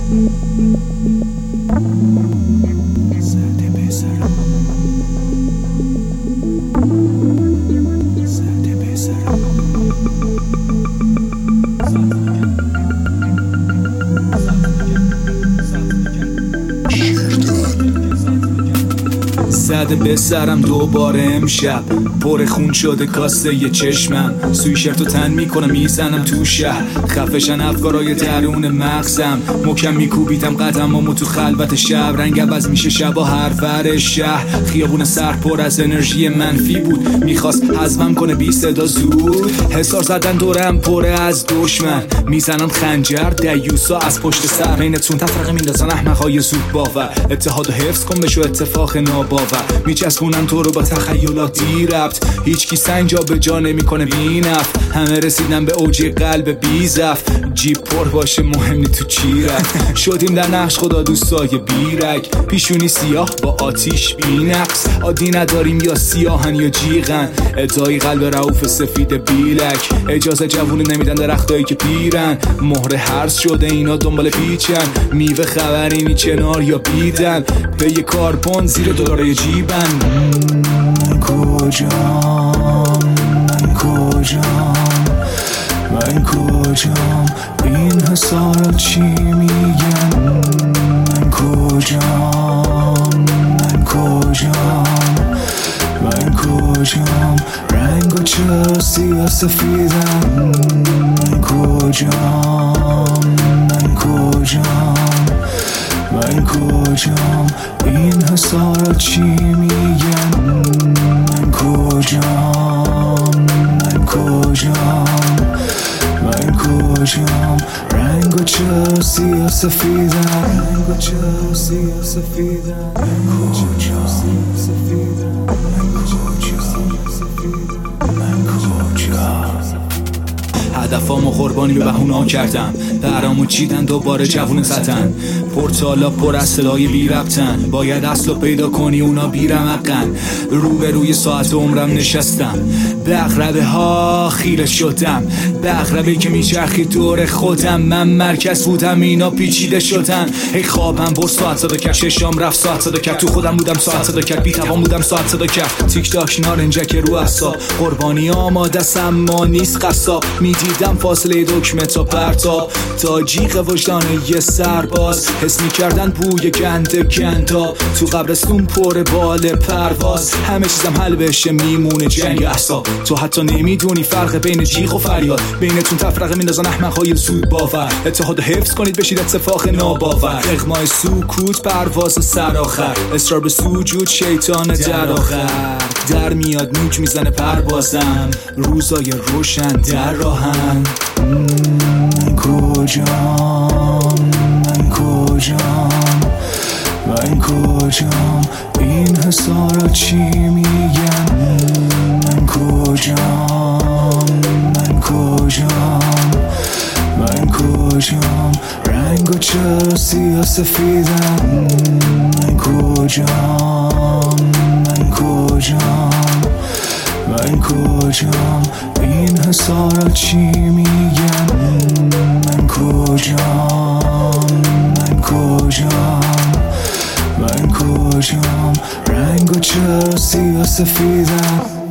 زده به سرم دوباره امشب، پر خون شده کاسه یه چشمم، سویشرت و تن میکنم میزنم تو شهر، خفشن افکارای درون مغزم، محکم میکوبیدم قدمامو تو خلوت شب، رنگ عوض میشه شب و هر ور شهر، خیابون سر پر از انرژی منفی بود، میخواست حزمم کنه بی صدا زود، حسار زدن دورم پره از دشمن، میزنم خنجر دیوسا از پشت سر، بینتون تفرقه میندازن احمقای زود باور، اتحاد و حفظ کن بشو اتفاق ناباور، میچسبونن تو رو با تخیلات بی ربط، هیچ کی سنگ جا به جا نمیکنه بی نفت، همه رسیدن به اوج قلب بی زفت، جیب پر باشه مهم نی تو چی رفت، شدیم در نقش خدا دوستای بیرک، پیشونی سیاه با آتیش بی نقص، عادی نداریم یا سیاهن یا جیغن، ادعای قلب رعوف سفید بیلک، اجازه جوونی نمیدن درختایی که پیرن، مهر هرس شده اینا دنبال پیچن، میوه خبرینی کنار یا بیدن، به یه کاربن زیر دلار جیبن. من کجام من کجام این حسارت چی میگن، من کجام رنگ و چرا سیاه سفیدم، من کجام این حسارت چی میگن، من کجام رنگ و چرا سیاه سفیدم، هدفامو قربانی به بهونا کردم، برامو چیدن دوباره جوون زدن، پورتالا پر از صدای بی ربطن، باید اصلو پیدا کنی اونا بی رمقن، روبروی ساعت عمرم نشستم، به عقربه ها خیره شدم، به عقربه که میچرخی دور خودم، من مرکز بودم اینا پیچیده شدن، ای خوابم برد ساعت صدا کرد، ششام رفت ساعت صدا کرد، تو خودم بودم ساعت صدا کرد، بی توان بودم ساعت صدا کرد، تیک تاک نارنجک رو اعصاب، قربانی آماده سم ما نیست قصاب، میدیدم فاصله دکمه تا پرتاب، تا جیغ وجدان یه سرباز، حس میکردن بوی گندا، تو قبرستون پر بال پرواز، همه چیزم حل بشه میمونه جنگ احساب، تو حتی نمیدونی فرق بین جیغ و فریاد، بینتون تفرقه میندازن احمقهای زود باور، اتحاد حفظ کنید بشید اتفاق ناباور، اغمای سکوت پرواز سر آخر، اصرار به سجود شیطان در آخر، در میاد نوک میزنه پروازم، روزای روشن در راهن، من کجام این حسارت چی میگن، من کجام رنگ و چرا سیاه سفیدم، من کجام این حسارت چی میگن، من کجام رنگ و چرا سیاه سفیدم.